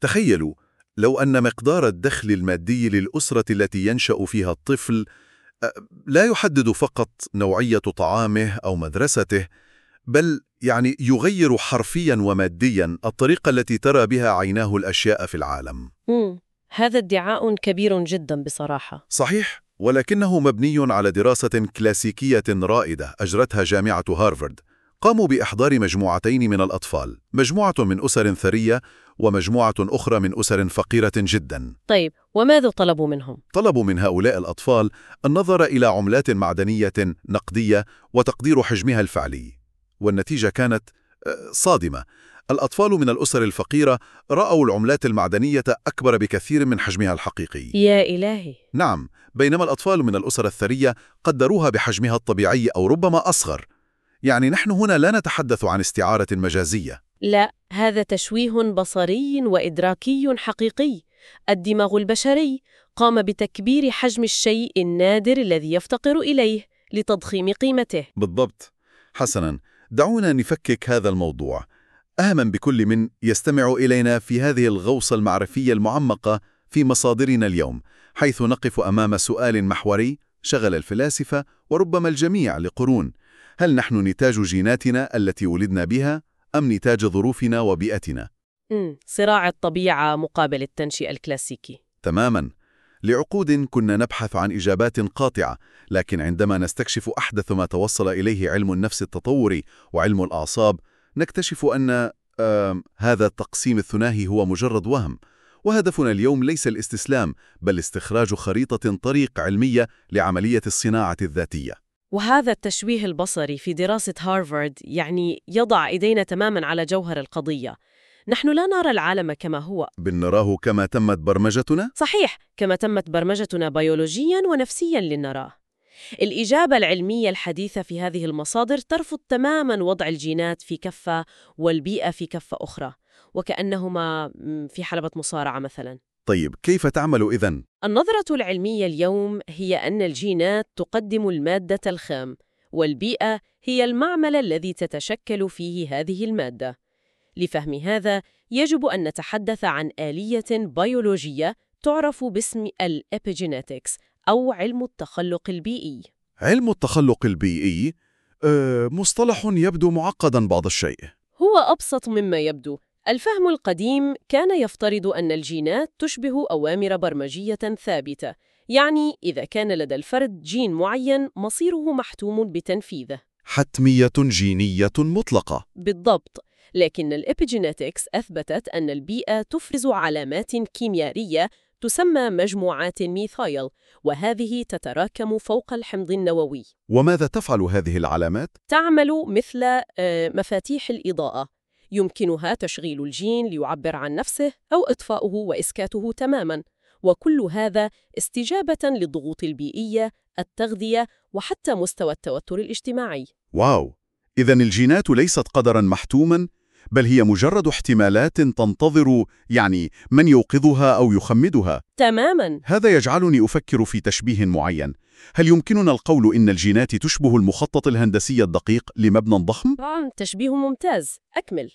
تخيلوا لو أن مقدار الدخل المادي للأسرة التي ينشأ فيها الطفل لا يحدد فقط نوعية طعامه أو مدرسته، بل يغير حرفياً ومادياً الطريقة التي ترى بها عيناه الأشياء في العالم. هذا ادعاء كبير جدا بصراحة. صحيح، ولكنه مبني على دراسة كلاسيكية رائدة أجرتها جامعة هارفارد. قاموا بإحضار مجموعتين من الأطفال، مجموعة من أسر ثرية ومجموعة أخرى من أسر فقيرة جدا. طيب، وماذا طلبوا منهم؟ طلبوا من هؤلاء الأطفال النظر إلى عملات معدنية نقدية وتقدير حجمها الفعلي، والنتيجة كانت صادمة. الأطفال من الأسر الفقيرة رأوا العملات المعدنية أكبر بكثير من حجمها الحقيقي. يا إلهي! نعم، بينما الأطفال من الأسر الثرية قدروها بحجمها الطبيعي أو ربما أصغر. نحن هنا لا نتحدث عن استعارة مجازية. لا، هذا تشويه بصري وإدراكي حقيقي. الدماغ البشري قام بتكبير حجم الشيء النادر الذي يفتقر إليه لتضخيم قيمته. بالضبط. حسناً، دعونا نفكك هذا الموضوع أهماً بكل من يستمع إلينا في هذه الغوصة المعرفية المعمقة في مصادرنا اليوم، حيث نقف أمام سؤال محوري شغل الفلاسفة وربما الجميع لقرون: هل نحن نتاج جيناتنا التي ولدنا بها أم نتاج ظروفنا وبيئتنا؟ صراع الطبيعة مقابل التنشئة الكلاسيكي. تماماً. لعقود كنا نبحث عن إجابات قاطعة، لكن عندما نستكشف أحدث ما توصل إليه علم النفس التطوري وعلم الأعصاب، نكتشف أن هذا التقسيم الثنائي هو مجرد وهم، وهدفنا اليوم ليس الاستسلام بل استخراج خريطة طريق علمية لعملية الصناعة الذاتية. وهذا التشويه البصري في دراسة هارفارد يضع إيدينا تماماً على جوهر القضية. نحن لا نرى العالم كما هو، بل نراه كما تمت برمجتنا؟ صحيح، كما تمت برمجتنا بيولوجياً ونفسياً لنراه. الإجابة العلمية الحديثة في هذه المصادر ترفض تماماً وضع الجينات في كفة والبيئة في كفة أخرى، وكأنهما في حلبة مصارعة مثلاً. طيب، كيف تعمل إذن؟ النظرة العلمية اليوم هي أن الجينات تقدم المادة الخام، والبيئة هي المعمل الذي تتشكل فيه هذه المادة. لفهم هذا يجب أن نتحدث عن آلية بيولوجية تعرف باسم الإبيجينيتكس أو علم التخلق البيئي. علم التخلق البيئي؟ مصطلح يبدو معقداً بعض الشيء. هو أبسط مما يبدو. الفهم القديم كان يفترض أن الجينات تشبه أوامر برمجية ثابتة، إذا كان لدى الفرد جين معين مصيره محتوم بتنفيذه. حتمية جينية مطلقة. بالضبط. لكن الإبيجينيتكس أثبتت أن البيئة تفرز علامات كيميائية تسمى مجموعات ميثايل، وهذه تتراكم فوق الحمض النووي. وماذا تفعل هذه العلامات؟ تعمل مثل مفاتيح الإضاءة، يمكنها تشغيل الجين ليعبر عن نفسه أو إطفاؤه وإسكاته تماماً، وكل هذا استجابة للضغوط البيئية، التغذية، وحتى مستوى التوتر الاجتماعي. واو! إذن الجينات ليست قدراً محتوماً، بل هي مجرد احتمالات تنتظر من يوقظها أو يخمدها. تماماً. هذا يجعلني أفكر في تشبيه معين. هل يمكننا القول إن الجينات تشبه المخطط الهندسي الدقيق لمبنى ضخم؟ تشبيه ممتاز. أكمل.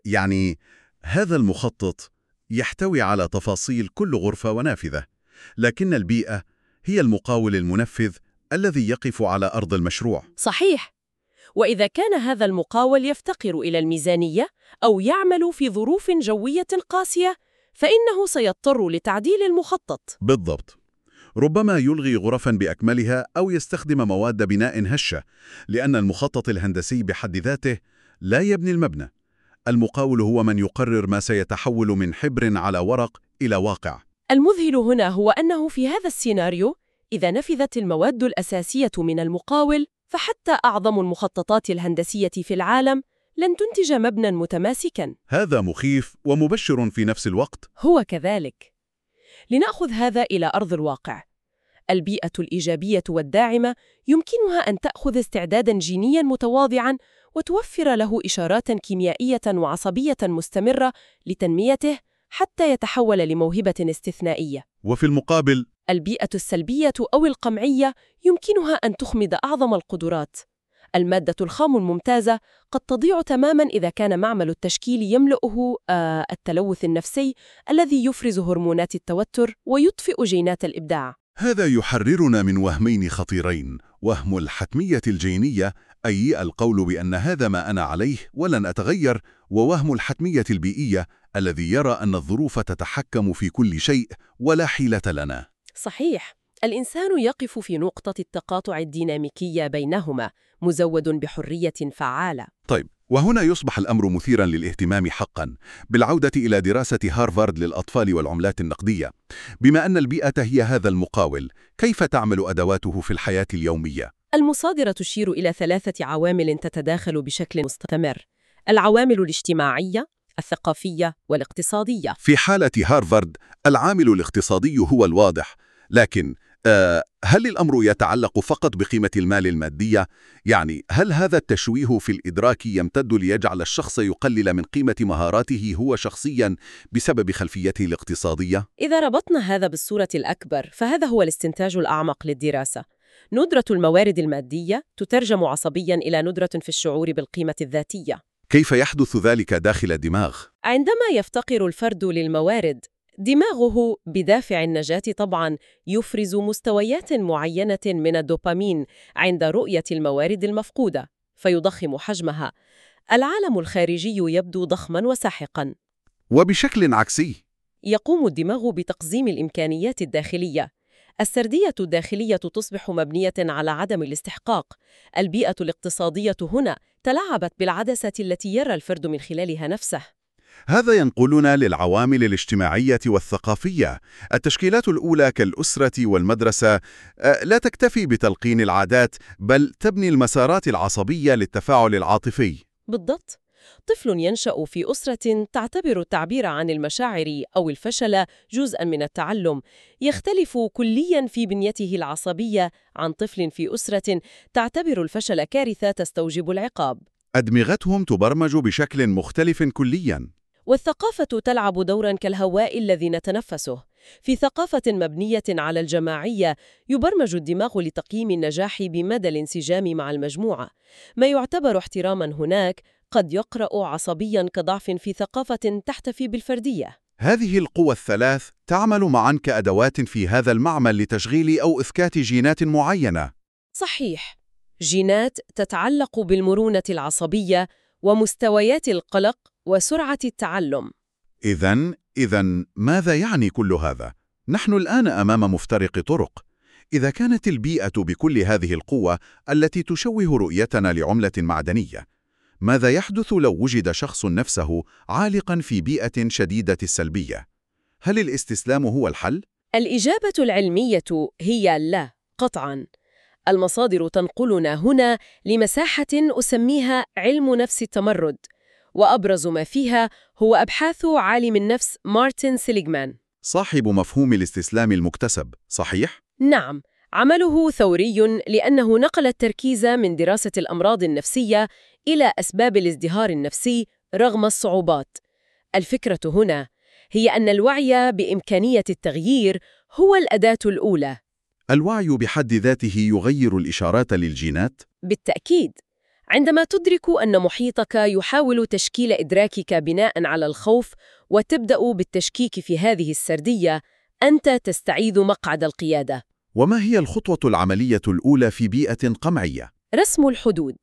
هذا المخطط يحتوي على تفاصيل كل غرفة ونافذة، لكن البيئة هي المقاول المنفذ الذي يقف على أرض المشروع. صحيح. وإذا كان هذا المقاول يفتقر إلى الميزانية أو يعمل في ظروف جوية قاسية، فإنه سيضطر لتعديل المخطط. بالضبط. ربما يلغي غرفاً بأكملها أو يستخدم مواد بناء هشة، لأن المخطط الهندسي بحد ذاته لا يبني المبنى. المقاول هو من يقرر ما سيتحول من حبر على ورق إلى واقع. المذهل هنا هو أنه في هذا السيناريو، إذا نفذت المواد الأساسية من المقاول، فحتى أعظم المخططات الهندسية في العالم لن تنتج مبنى متماسكاً. هذا مخيف ومبشر في نفس الوقت. هو كذلك. لنأخذ هذا إلى أرض الواقع. البيئة الإيجابية والداعمة يمكنها أن تأخذ استعداداً جينياً متواضعاً وتوفر له إشارات كيميائية وعصبية مستمرة لتنميته حتى يتحول لموهبة استثنائية. وفي المقابل، البيئة السلبية أو القمعية يمكنها أن تخمد أعظم القدرات. المادة الخام الممتازة قد تضيع تماماً إذا كان معمل التشكيل يملؤه التلوث النفسي الذي يفرز هرمونات التوتر ويطفئ جينات الإبداع. هذا يحررنا من وهمين خطيرين، وهم الحتمية الجينية، أي القول بأن هذا ما أنا عليه ولن أتغير، ووهم الحتمية البيئية الذي يرى أن الظروف تتحكم في كل شيء ولا حيلة لنا. صحيح، الإنسان يقف في نقطة التقاطع الديناميكية بينهما، مزود بحرية فعالة. طيب، وهنا يصبح الأمر مثيراً للاهتمام حقاً، بالعودة إلى دراسة هارفارد للأطفال والعملات النقدية. بما أن البيئة هي هذا المقاول، كيف تعمل أدواته في الحياة اليومية؟ المصادرة تشير إلى 3 عوامل تتداخل بشكل مستمر: العوامل الاجتماعية، الثقافية، والاقتصادية. في حالة هارفارد، العامل الاقتصادي هو الواضح، لكن هل الأمر يتعلق فقط بقيمة المال المادية؟ يعني هل هذا التشويه في الإدراك يمتد ليجعل الشخص يقلل من قيمة مهاراته هو شخصياً بسبب خلفيته الاقتصادية؟ إذا ربطنا هذا بالصورة الأكبر، فهذا هو الاستنتاج الأعمق للدراسة. ندرة الموارد المادية تترجم عصبياً إلى ندرة في الشعور بالقيمة الذاتية. كيف يحدث ذلك داخل الدماغ؟ عندما يفتقر الفرد للموارد، دماغه بدافع النجاة طبعاً يفرز مستويات معينة من الدوبامين عند رؤية الموارد المفقودة، فيضخم حجمها. العالم الخارجي يبدو ضخماً وساحقاً. وبشكل عكسي، يقوم الدماغ بتقزيم الإمكانيات الداخلية. السردية الداخلية تصبح مبنية على عدم الاستحقاق. البيئة الاقتصادية هنا تلاعبت بالعدسة التي يرى الفرد من خلالها نفسه. هذا ينقلنا للعوامل الاجتماعية والثقافية. التشكيلات الأولى كالأسرة والمدرسة لا تكتفي بتلقين العادات، بل تبني المسارات العصبية للتفاعل العاطفي. بالضبط. طفل ينشأ في أسرة تعتبر التعبير عن المشاعر أو الفشل جزءاً من التعلم، يختلف كلياً في بنيته العصبية عن طفل في أسرة تعتبر الفشل كارثة تستوجب العقاب. أدمغتهم تبرمج بشكل مختلف كلياً. والثقافة تلعب دوراً كالهواء الذي نتنفسه. في ثقافة مبنية على الجماعية، يبرمج الدماغ لتقييم النجاح بمدى الانسجام مع المجموعة. ما يعتبر احتراماً هناك قد يقرأ عصبياً كضعف في ثقافة تحتفي بالفردية. هذه القوى الثلاث تعمل معاً كأدوات في هذا المعمل لتشغيل أو إفكات جينات معينة. صحيح، جينات تتعلق بالمرونة العصبية ومستويات القلق وسرعة التعلم. إذن ماذا يعني كل هذا؟ نحن الآن أمام مفترق طرق. إذا كانت البيئة بكل هذه القوة التي تشوه رؤيتنا لعملة معدنية، ماذا يحدث لو وجد شخص نفسه عالقاً في بيئة شديدة السلبية؟ هل الاستسلام هو الحل؟ الإجابة العلمية هي لا، قطعاً. المصادر تنقلنا هنا لمساحة أسميها علم نفس التمرد، وأبرز ما فيها هو أبحاث عالم النفس مارتن سيليغمان، صاحب مفهوم الاستسلام المكتسب، صحيح؟ نعم، عمله ثوري لأنه نقل التركيز من دراسة الأمراض النفسية إلى أسباب الازدهار النفسي رغم الصعوبات. الفكرة هنا هي أن الوعي بإمكانية التغيير هو الأداة الأولى. الوعي بحد ذاته يغير الإشارات للجينات؟ بالتأكيد. عندما تدرك أن محيطك يحاول تشكيل إدراكك بناء على الخوف وتبدأ بالتشكيك في هذه السردية، أنت تستعيد مقعد القيادة. وما هي الخطوة العملية الأولى في بيئة قمعية؟ رسم الحدود.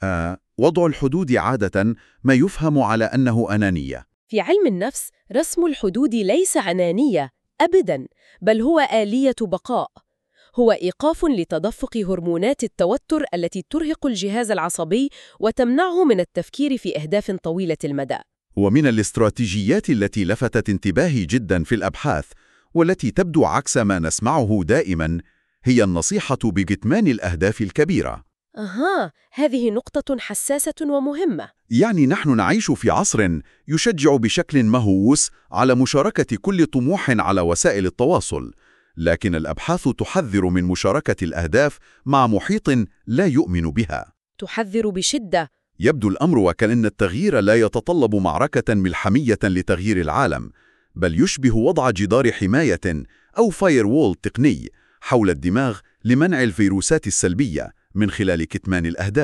وضع الحدود عادة ما يفهم على أنه أنانية. في علم النفس، رسم الحدود ليس أنانية أبداً، بل هو آلية بقاء. هو إيقاف لتدفق هرمونات التوتر التي ترهق الجهاز العصبي وتمنعه من التفكير في أهداف طويلة المدى. ومن الاستراتيجيات التي لفتت انتباهي جدا في الأبحاث، والتي تبدو عكس ما نسمعه دائما، هي النصيحة بكتمان الأهداف الكبيرة. هذه نقطة حساسة ومهمة. يعني نحن نعيش في عصر يشجع بشكل مهووس على مشاركة كل طموح على وسائل التواصل، لكن الأبحاث تحذر من مشاركة الأهداف مع محيط لا يؤمن بها. تحذر بشدة. يبدو الأمر وكأن التغيير لا يتطلب معركة ملحمية لتغيير العالم، بل يشبه وضع جدار حماية أو فايروول تقني حول الدماغ لمنع الفيروسات السلبية من خلال كتمان الأهداف.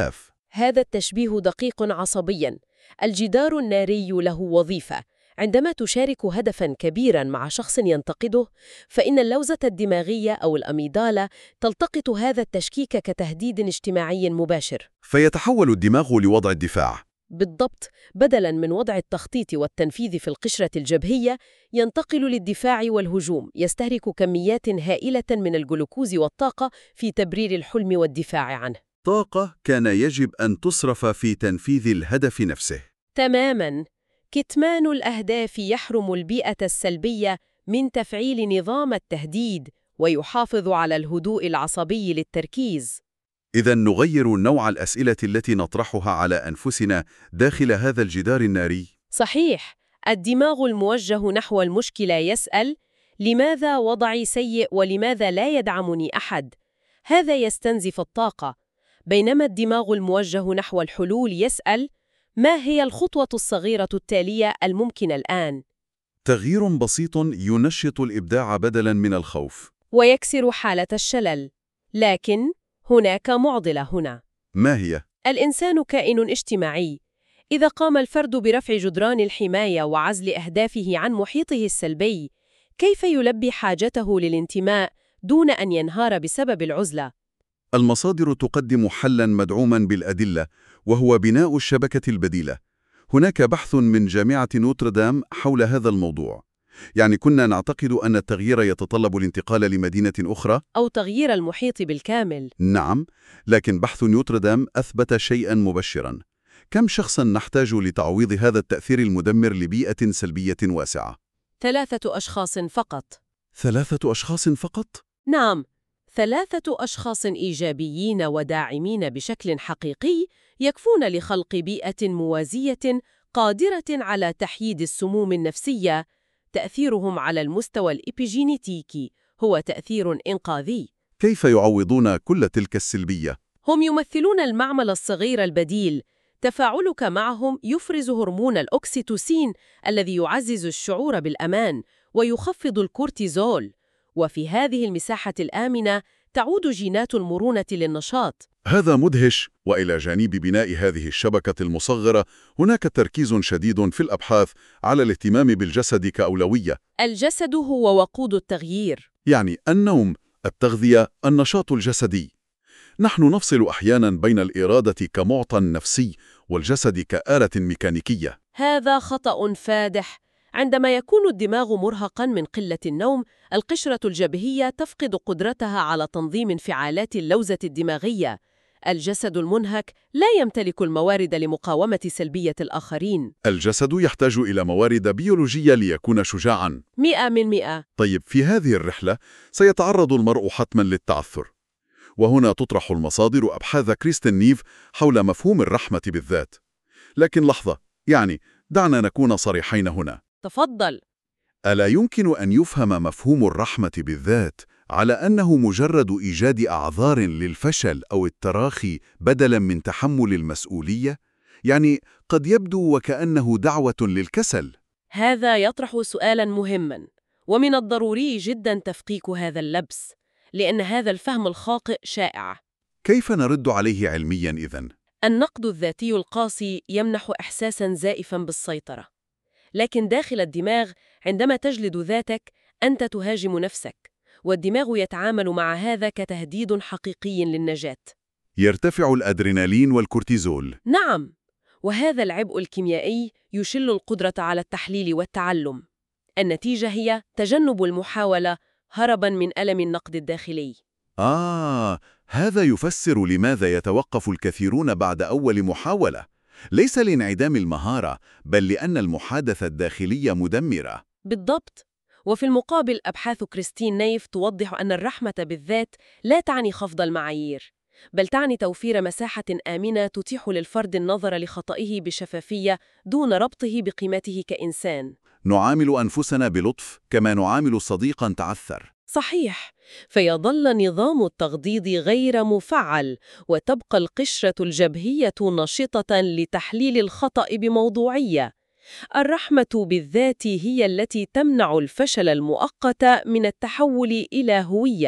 هذا التشبيه دقيق عصبياً. الجدار الناري له وظيفة. عندما تشارك هدفاً كبيراً مع شخص ينتقده، فإن اللوزة الدماغية أو الأميجدالا تلتقط هذا التشكيك كتهديد اجتماعي مباشر. فيتحول الدماغ لوضع الدفاع. بالضبط، بدلاً من وضع التخطيط والتنفيذ في القشرة الجبهية، ينتقل للدفاع والهجوم، يستهلك كميات هائلة من الجلوكوز والطاقة في تبرير الحلم والدفاع عنه. طاقة كان يجب أن تصرف في تنفيذ الهدف نفسه. تماماً. كتمان الأهداف يحرم البيئة السلبية من تفعيل نظام التهديد ويحافظ على الهدوء العصبي للتركيز. إذا نغير نوع الأسئلة التي نطرحها على أنفسنا داخل هذا الجدار الناري. صحيح. الدماغ الموجه نحو المشكلة يسأل: لماذا وضعي سيء ولماذا لا يدعمني أحد؟ هذا يستنزف الطاقة. بينما الدماغ الموجه نحو الحلول يسأل: ما هي الخطوة الصغيرة التالية الممكنة الآن؟ تغيير بسيط ينشط الإبداع بدلاً من الخوف. ويكسر حالة الشلل. لكن هناك معضلة هنا. ما هي؟ الإنسان كائن اجتماعي. إذا قام الفرد برفع جدران الحماية وعزل أهدافه عن محيطه السلبي، كيف يلبي حاجته للانتماء دون أن ينهار بسبب العزلة؟ المصادر تقدم حلاً مدعوماً بالأدلة، وهو بناء الشبكة البديلة. هناك بحث من جامعة نوتردام حول هذا الموضوع. يعني كنا نعتقد أن التغيير يتطلب الانتقال لمدينة أخرى أو تغيير المحيط بالكامل. نعم، لكن بحث نوتردام أثبت شيئاً مبشراً. كم شخصاً نحتاج لتعويض هذا التأثير المدمر لبيئة سلبية واسعة؟ 3 أشخاص فقط. 3 أشخاص فقط؟ نعم، 3 أشخاص إيجابيين وداعمين بشكل حقيقي يكفون لخلق بيئة موازية قادرة على تحييد السموم النفسية. تأثيرهم على المستوى الإبيجينيتيكي هو تأثير إنقاذي. كيف يعوضون كل تلك السلبية؟ هم يمثلون المعمل الصغير البديل. تفاعلك معهم يفرز هرمون الأكسيتوسين الذي يعزز الشعور بالأمان ويخفض الكورتيزول. وفي هذه المساحة الآمنة تعود جينات المرونة للنشاط. هذا مدهش. وإلى جانب بناء هذه الشبكة المصغرة، هناك تركيز شديد في الأبحاث على الاهتمام بالجسد كأولوية. الجسد هو وقود التغيير. يعني النوم، التغذية، النشاط الجسدي. نحن نفصل أحياناً بين الإرادة كمعطى نفسي والجسد كآلة ميكانيكية. هذا خطأ فادح. عندما يكون الدماغ مرهقاً من قلة النوم، القشرة الجبهية تفقد قدرتها على تنظيم انفعالات اللوزة الدماغية. الجسد المنهك لا يمتلك الموارد لمقاومة سلبية الآخرين. الجسد يحتاج إلى موارد بيولوجية ليكون شجاعاً. 100%. طيب، في هذه الرحلة سيتعرض المرء حتماً للتعثر. وهنا تطرح المصادر أبحاث كريستين نيف حول مفهوم الرحمة بالذات. لكن لحظة، دعنا نكون صريحين هنا. تفضل. ألا يمكن أن يفهم مفهوم الرحمة بالذات على أنه مجرد إيجاد أعذار للفشل أو التراخي بدلاً من تحمل المسؤولية؟ قد يبدو وكأنه دعوة للكسل. هذا يطرح سؤالاً مهماً، ومن الضروري جداً تفكيك هذا اللبس، لأن هذا الفهم الخاطئ شائع. كيف نرد عليه علمياً إذن؟ النقد الذاتي القاسي يمنح إحساساً زائفاً بالسيطرة. لكن داخل الدماغ، عندما تجلد ذاتك، أنت تهاجم نفسك، والدماغ يتعامل مع هذا كتهديد حقيقي للنجاة. يرتفع الأدرينالين والكورتيزول. نعم، وهذا العبء الكيميائي يشل القدرة على التحليل والتعلم. النتيجة هي تجنب المحاولة هرباً من ألم النقد الداخلي. هذا يفسر لماذا يتوقف الكثيرون بعد أول محاولة. ليس لانعدام المهارة، بل لأن المحادثة الداخلية مدمرة. بالضبط. وفي المقابل، أبحاث كريستين نيف توضح أن الرحمة بالذات لا تعني خفض المعايير، بل تعني توفير مساحة آمنة تتيح للفرد النظر لخطئه بشفافية دون ربطه بقيمته كإنسان. نعامل أنفسنا بلطف كما نعامل صديقاً تعثر. صحيح. فيظل نظام التغضيض غير مفعل، وتبقى القشرة الجبهية نشطة لتحليل الخطأ بموضوعية. الرحمة بالذات هي التي تمنع الفشل المؤقت من التحول إلى هوية.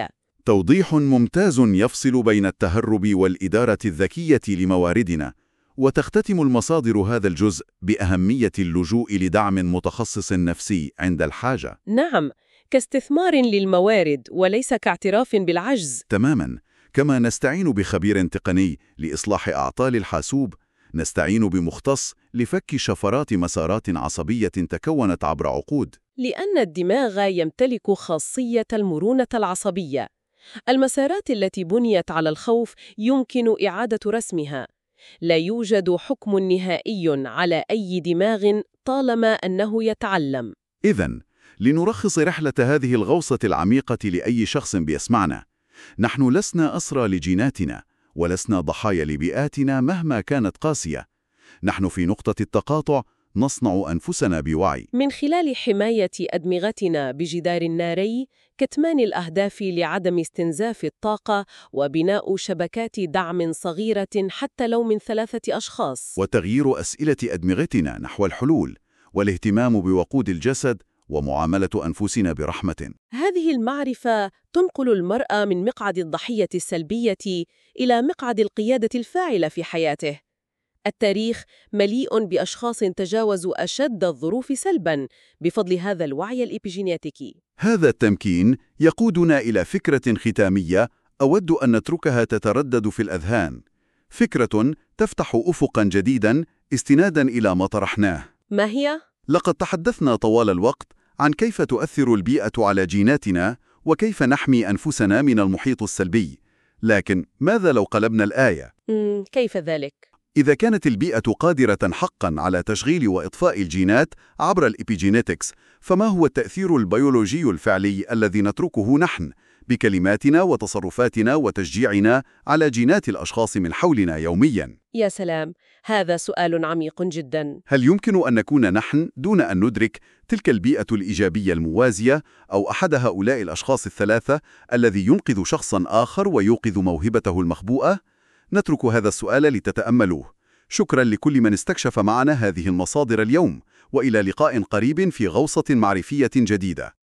توضيح ممتاز يفصل بين التهرب والإدارة الذكية لمواردنا، وتختتم المصادر هذا الجزء بأهمية اللجوء لدعم متخصص نفسي عند الحاجة. نعم، كاستثمار للموارد وليس كاعتراف بالعجز. تماماً، كما نستعين بخبير تقني لإصلاح أعطال الحاسوب، نستعين بمختص لفك شفرات مسارات عصبية تكونت عبر عقود. لأن الدماغ يمتلك خاصية المرونة العصبية. المسارات التي بنيت على الخوف يمكن إعادة رسمها. لا يوجد حكم نهائي على أي دماغ طالما أنه يتعلم. إذن، لنرخص رحلة هذه الغوصة العميقة لأي شخص بيسمعنا، نحن لسنا أسرى لجيناتنا، ولسنا ضحايا لبيئاتنا مهما كانت قاسية. نحن في نقطة التقاطع، نصنع أنفسنا بوعي. من خلال حماية أدمغتنا بجدار الناري، كتمان الأهداف لعدم استنزاف الطاقة، وبناء شبكات دعم صغيرة حتى لو من 3 أشخاص. وتغيير أسئلة أدمغتنا نحو الحلول، والاهتمام بوقود الجسد، ومعاملة أنفسنا برحمة. هذه المعرفة تنقل المرء من مقعد الضحية السلبية إلى مقعد القيادة الفاعلة في حياته. التاريخ مليء بأشخاص تجاوزوا أشد الظروف سلباً بفضل هذا الوعي الإبيجينيتيكي. هذا التمكين يقودنا إلى فكرة ختامية أود أن نتركها تتردد في الأذهان، فكرة تفتح أفقاً جديداً استناداً إلى ما طرحناه. ما هي؟ لقد تحدثنا طوال الوقت عن كيف تؤثر البيئة على جيناتنا وكيف نحمي أنفسنا من المحيط السلبي، لكن ماذا لو قلبنا الآية؟ كيف ذلك؟ إذا كانت البيئة قادرة حقاً على تشغيل وإطفاء الجينات عبر الإبيجينيتكس، فما هو التأثير البيولوجي الفعلي الذي نتركه نحن بكلماتنا وتصرفاتنا وتشجيعنا على جينات الأشخاص من حولنا يومياً؟ يا سلام، هذا سؤال عميق جدا. هل يمكن أن نكون نحن دون أن ندرك تلك البيئة الإيجابية الموازية، أو أحد هؤلاء الأشخاص الثلاثة الذي ينقذ شخصاً آخر ويوقظ موهبته المخبوءة؟ نترك هذا السؤال لتتأملوه. شكراً لكل من استكشف معنا هذه المصادر اليوم، وإلى لقاء قريب في غوصة معرفية جديدة.